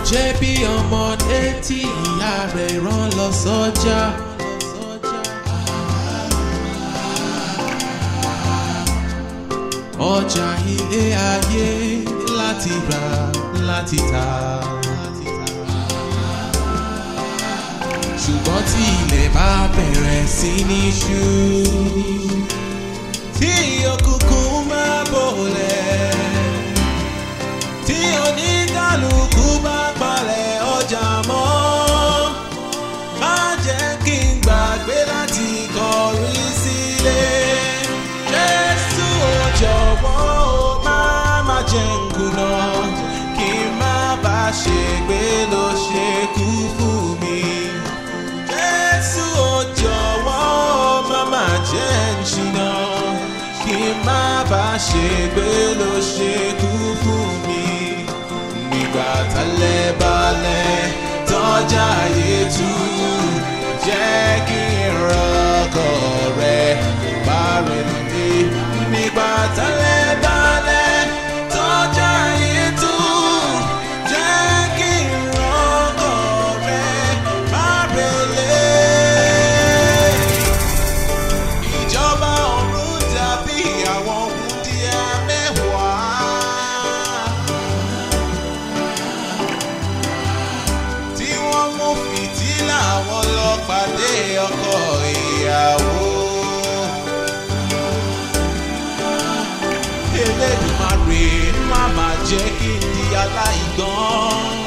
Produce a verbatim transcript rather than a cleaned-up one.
jẹ́ bí ọmọdé tí ìyá rẹ̀ rán lọ sọ́jà. Ọjà ilé ayé láti rà láti tà. Ṣùgbọ́n tí ilẹ̀ bá bẹ̀rẹ̀ sí ní ṣú, tí òkùnkùn máa bolẹ̀, tí oníkálukú bá palẹ̀ ọjà mọ́, má jẹ́ kí n gbàgbé láti kọrí sílé. Jésù ò jọ̀wọ́ o, má má jẹ́ n kùnà, kí n má bá ṣègbé ló ṣe kú fún mi. Jésù ò jọ̀wọ́ o, má má jẹ́ n ṣìnà, kí n má bá ṣègbé ló ṣe kú fún mi. Nígbà tálẹ̀ balẹ̀ tọ́jà ayé tú, jẹ́ kí n rọ́kọ̀ rẹ̀ bá rẹ̀ lé. Nígbà tálẹ̀ balẹ̀ tọ́jà ayé tú, jẹ́ kí n rọ́kọ̀ rẹ̀ bá rẹ̀ lé. Ìjọba ọ̀run dàbí àwọn wúndíá mẹ́wàá, tí wọ́n mú fìtílà wọn lọ pàdé ọkọ ìyàwó. Elédùmarè má má jẹ́ kí n di aláìgbọ́n.